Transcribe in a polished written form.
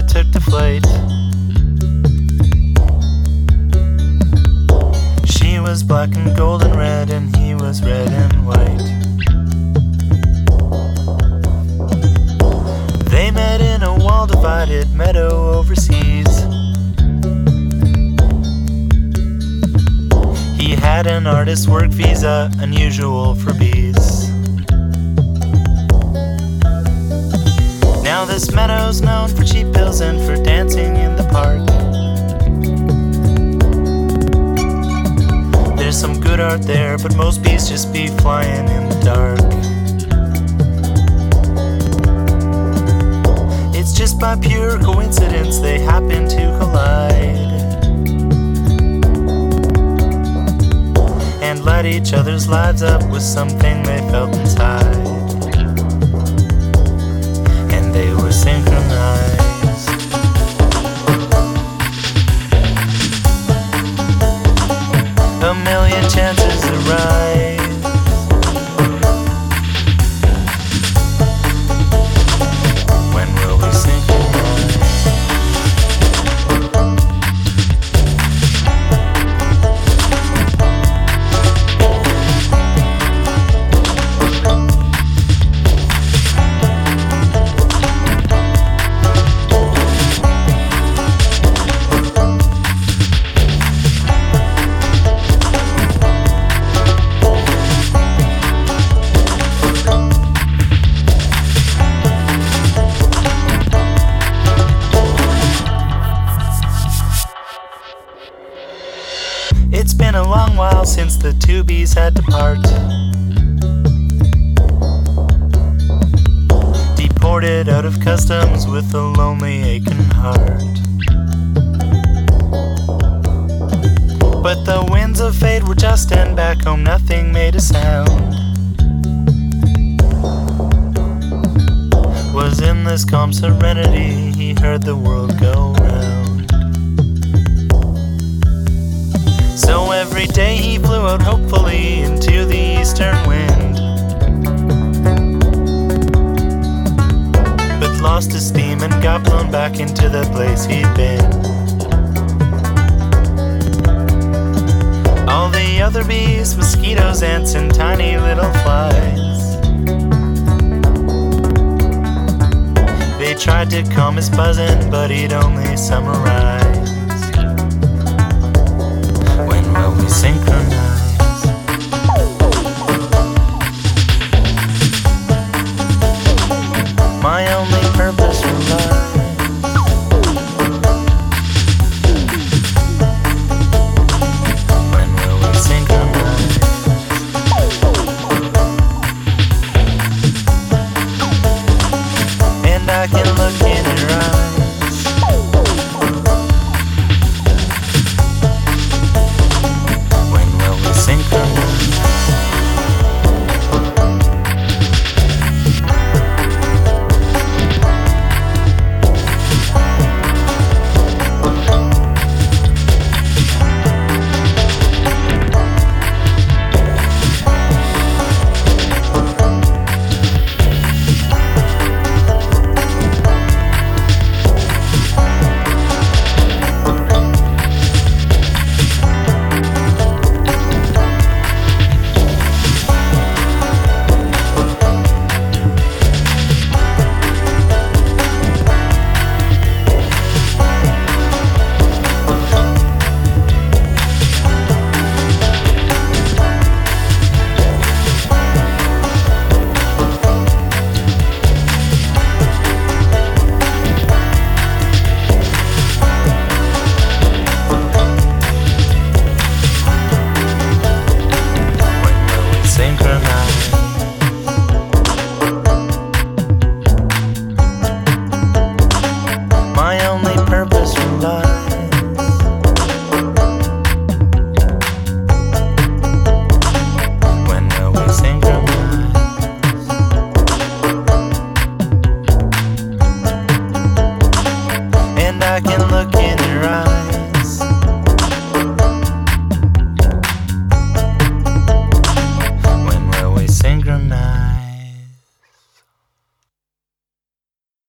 took to flight. She was black and gold and red, and he was red and white. They met in a wall-divided meadow overseas. He had an artist's work visa, unusual for bees. Now this meadow's known for cheap pills and for dancing in the park. There's some good art there, but most bees just be flying in the dark. It's just by pure coincidence they happen to collide and light each other's lives up with something they felt inside. And they were synchronized. A million chances arise. When will we synchronize? It's been a long while since the two bees had to part. Deported out of customs with a lonely aching heart. But the winds of fate were just, and back home nothing made a sound. Was in this calm serenity he heard the world go round. So every day he flew out hopefully into the eastern wind, but lost his steam and got blown back into the place he'd been. All the other bees, mosquitoes, ants, and tiny little flies, they tried to calm his buzzing, but he'd only summarize.